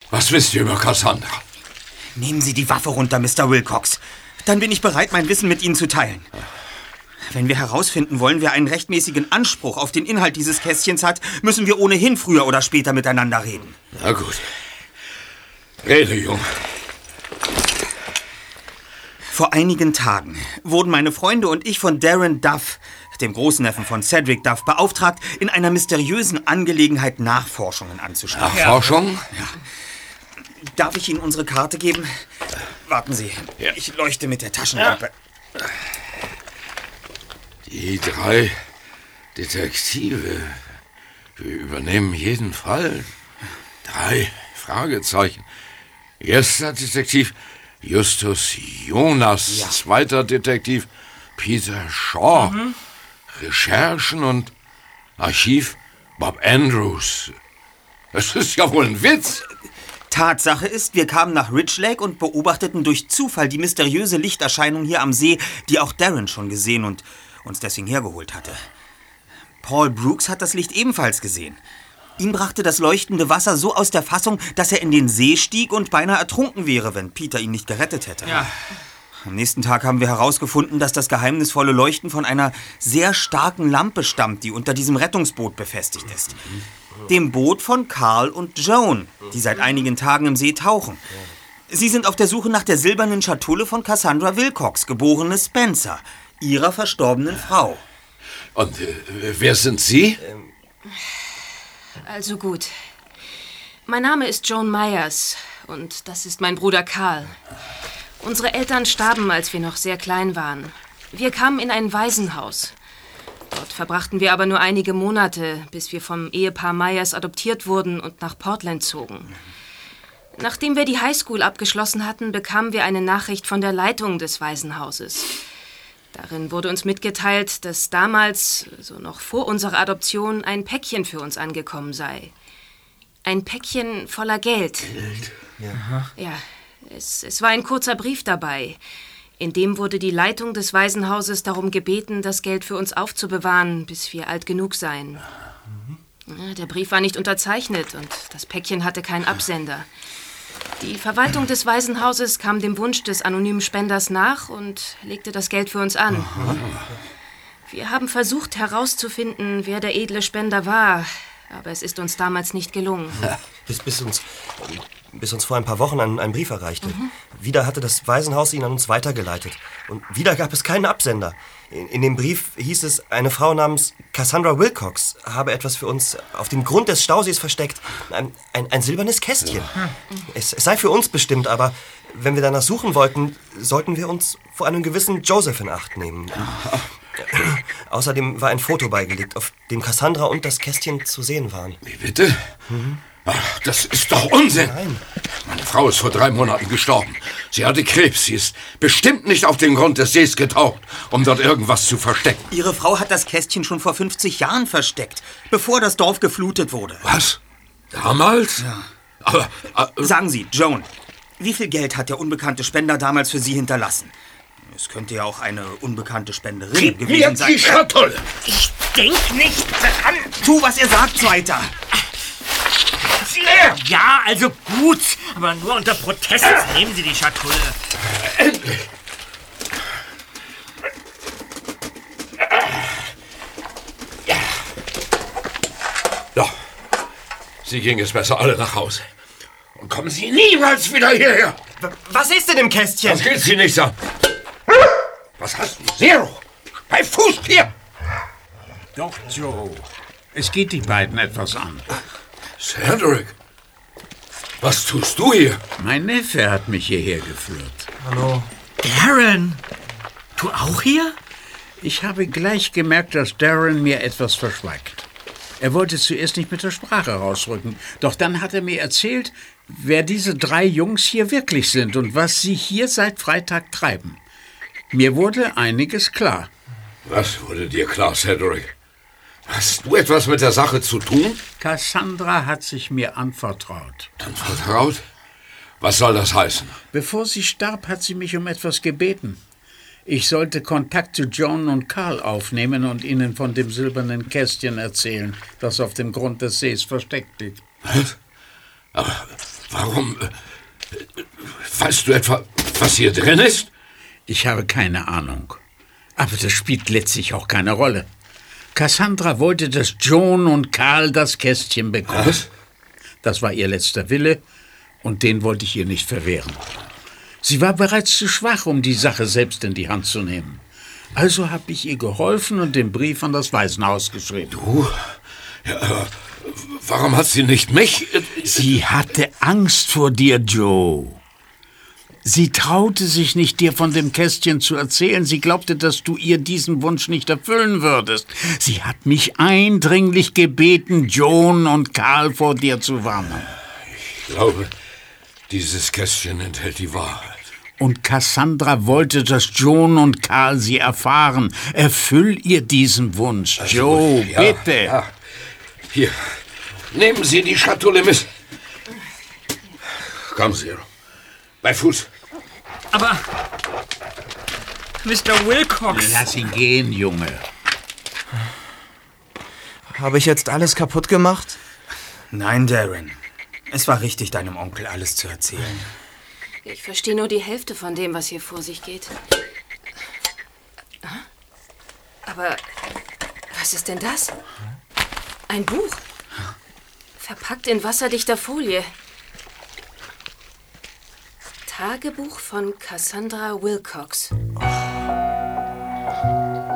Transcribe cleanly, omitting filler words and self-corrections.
Was wisst ihr über Cassandra? Nehmen Sie die Waffe runter, Mr. Wilcox. Dann bin ich bereit, mein Wissen mit Ihnen zu teilen. Wenn wir herausfinden wollen, wer einen rechtmäßigen Anspruch auf den Inhalt dieses Kästchens hat, müssen wir ohnehin früher oder später miteinander reden. Na gut. Rede, Junge. Vor einigen Tagen wurden meine Freunde und ich von Darren Duff, dem Großneffen von Cedric Duff, beauftragt, in einer mysteriösen Angelegenheit Nachforschungen anzustellen. Nachforschung? Ja. Darf ich Ihnen unsere Karte geben? Warten Sie, Ja. ich leuchte mit der Taschenlampe. Ja. Die 3 Detektive. Wir übernehmen jeden Fall. 3 Fragezeichen. Erster Detektiv Justus Jonas. Ja. Zweiter Detektiv Peter Shaw. Recherchen und Archiv Bob Andrews. Das ist ja wohl ein Witz. Tatsache ist, wir kamen nach Ridge Lake und beobachteten durch Zufall die mysteriöse Lichterscheinung hier am See, die auch Darren schon gesehen und uns deswegen hergeholt hatte. Paul Brooks hat das Licht ebenfalls gesehen. Ihn brachte das leuchtende Wasser so aus der Fassung, dass er in den See stieg und beinahe ertrunken wäre, wenn Peter ihn nicht gerettet hätte. Ja. Am nächsten Tag haben wir herausgefunden, dass das geheimnisvolle Leuchten von einer sehr starken Lampe stammt, die unter diesem Rettungsboot befestigt ist. Dem Boot von Carl und Joan, die seit einigen Tagen im See tauchen. Sie sind auf der Suche nach der silbernen Schatulle von Cassandra Wilcox, geborene Spencer, ihrer verstorbenen Frau. Und wer sind Sie? Also gut. Mein Name ist Joan Myers und das ist mein Bruder Carl. Unsere Eltern starben, als wir noch sehr klein waren. Wir kamen in ein Waisenhaus. Dort verbrachten wir aber nur einige Monate, bis wir vom Ehepaar Myers adoptiert wurden und nach Portland zogen. Nachdem wir die Highschool abgeschlossen hatten, bekamen wir eine Nachricht von der Leitung des Waisenhauses. Darin wurde uns mitgeteilt, dass damals, so noch vor unserer Adoption, ein Päckchen für uns angekommen sei. Ein Päckchen voller Geld. Geld? Ja, es war ein kurzer Brief dabei. In dem wurde die Leitung des Waisenhauses darum gebeten, das Geld für uns aufzubewahren, bis wir alt genug seien. Ja, der Brief war nicht unterzeichnet und das Päckchen hatte keinen Absender. Die Verwaltung des Waisenhauses kam dem Wunsch des anonymen Spenders nach und legte das Geld für uns an. Wir haben versucht herauszufinden, wer der edle Spender war, aber es ist uns damals nicht gelungen. Bis uns vor ein paar Wochen ein Brief erreichte. Wieder hatte das Waisenhaus ihn an uns weitergeleitet. Und wieder gab es keinen Absender. In dem Brief hieß es, eine Frau namens Cassandra Wilcox habe etwas für uns auf dem Grund des Stausees versteckt. Ein silbernes Kästchen. Es sei für uns bestimmt, aber wenn wir danach suchen wollten, sollten wir uns vor einem gewissen Joseph in Acht nehmen. Außerdem war ein Foto beigelegt, auf dem Cassandra und das Kästchen zu sehen waren. Wie bitte? Ach, das ist doch Unsinn. Nein. Meine Frau ist vor 3 Monaten gestorben. Sie hatte Krebs. Sie ist bestimmt nicht auf den Grund des Sees getaucht, um dort irgendwas zu verstecken. Ihre Frau hat das Kästchen schon vor 50 Jahren versteckt, bevor das Dorf geflutet wurde. Was? Damals? Ja. Aber Sagen Sie, Joan, wie viel Geld hat der unbekannte Spender damals für Sie hinterlassen? Es könnte ja auch eine unbekannte Spenderin gewesen sein. Die Schatulle! Ich denk nicht dran. Tu, was ihr sagt, Zweiter! Ja, also gut, aber nur unter Protest. Nehmen Sie die Schatulle. Endlich! Ja. Sie ging es besser alle nach Hause. Und kommen Sie niemals wieder hierher! Was ist denn im Kästchen? Das geht Sie nichts an. Was hast du? Zero! Bei Fuß hier! Doch, Joe. Es geht die beiden etwas an. Cedric, was tust du hier? Mein Neffe hat mich hierher geführt. Hallo. Darren, du auch hier? Ich habe gleich gemerkt, dass Darren mir etwas verschweigt. Er wollte zuerst nicht mit der Sprache rausrücken, doch dann hat er mir erzählt, wer diese 3 Jungs hier wirklich sind und was sie hier seit Freitag treiben. Mir wurde einiges klar. Was wurde dir klar, Cedric? Hast du etwas mit der Sache zu tun? Cassandra hat sich mir anvertraut. Anvertraut? Was soll das heißen? Bevor sie starb, hat sie mich um etwas gebeten. Ich sollte Kontakt zu Joan und Carl aufnehmen und ihnen von dem silbernen Kästchen erzählen, das auf dem Grund des Sees versteckt liegt. Was? Aber Warum? Weißt du etwa, was hier drin ist? Ich habe keine Ahnung. Aber das spielt letztlich auch keine Rolle. Cassandra wollte, dass Joan und Carl das Kästchen bekommen. Was? Das war ihr letzter Wille und den wollte ich ihr nicht verwehren. Sie war bereits zu schwach, um die Sache selbst in die Hand zu nehmen. Also habe ich ihr geholfen und den Brief an das Waisenhaus geschrieben. Du? Ja, warum hat sie nicht mich? Sie hatte Angst vor dir, Joe. Sie traute sich nicht, dir von dem Kästchen zu erzählen. Sie glaubte, dass du ihr diesen Wunsch nicht erfüllen würdest. Sie hat mich eindringlich gebeten, Joan und Carl vor dir zu warnen. Ich glaube, dieses Kästchen enthält die Wahrheit. Und Cassandra wollte, dass Joan und Carl sie erfahren. Erfüll ihr diesen Wunsch, Also, Joe, ja, bitte. Ja. Hier, nehmen Sie die Schatulle mit. Komm, Zero. Bei Fuß. Aber, Mr. Wilcox... Lass ihn gehen, Junge. Habe ich jetzt alles kaputt gemacht? Nein, Darren. Es war richtig, deinem Onkel alles zu erzählen. Ich verstehe nur die Hälfte von dem, was hier vor sich geht. Aber was ist denn das? Ein Buch. Verpackt in wasserdichter Folie. Tagebuch von Cassandra Wilcox.